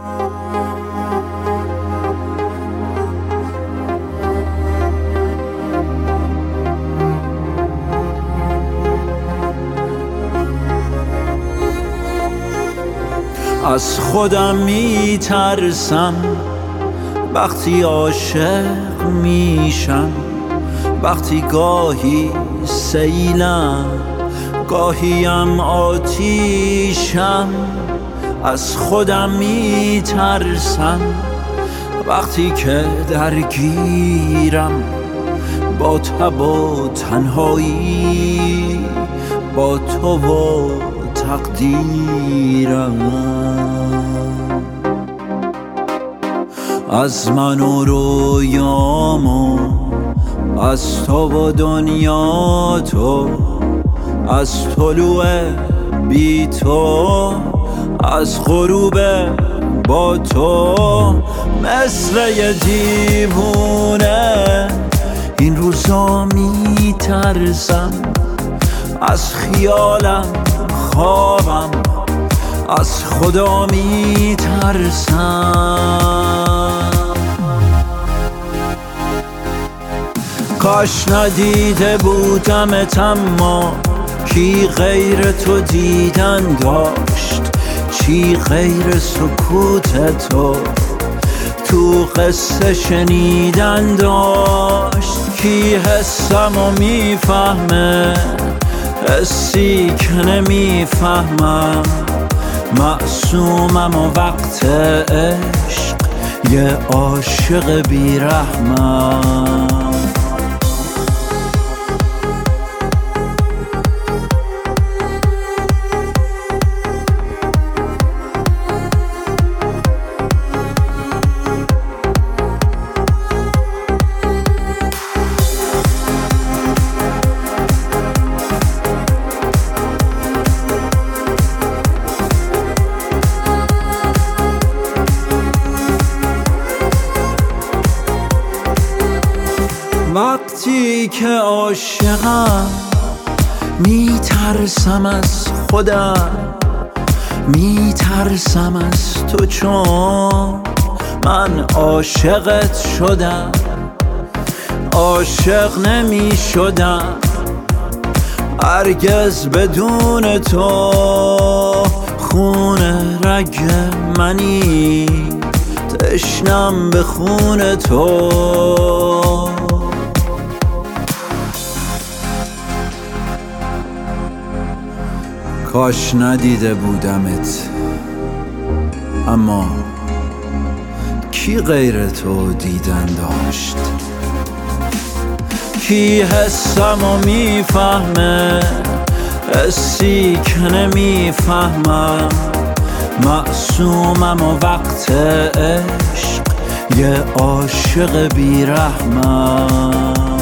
از خودم میترسم وقتی عاشق میشم، وقتی گاهی سیلم گاهیم آتیشم. از خودم میترسم وقتی که درگیرم با تب و تنهایی، با تو و تقدیرم. از من و رویام و از تو و دنیا تو، از طلوع بی تو، از غروب با تو. مثل یه دیوونه این روزا میترسم، از خیالم خوابم، از خدا میترسم. کاش ندیده بودمت، اما کی غیر تو دیدن داشت؟ چی غیر سکوت تو تو قصه شنیدن داشت؟ کی حسمو میفهمه، حسی که نمیفهمم، معصومم و وقت عشق یه عاشق بیرحمم. وقتی که عاشقم میترسم از خودم، میترسم از تو، چون من عاشقت شدم. عاشق نمی شدم هرگز بدون تو، خون رگ منی تشنم به خون تو. کاش ندیده بودمت، اما کی غیر تو دیدن داشت؟ کی حسمو میفهمه، حسی که نمیفهمم، معصومم و وقت عشق یه عاشق بیرحمم.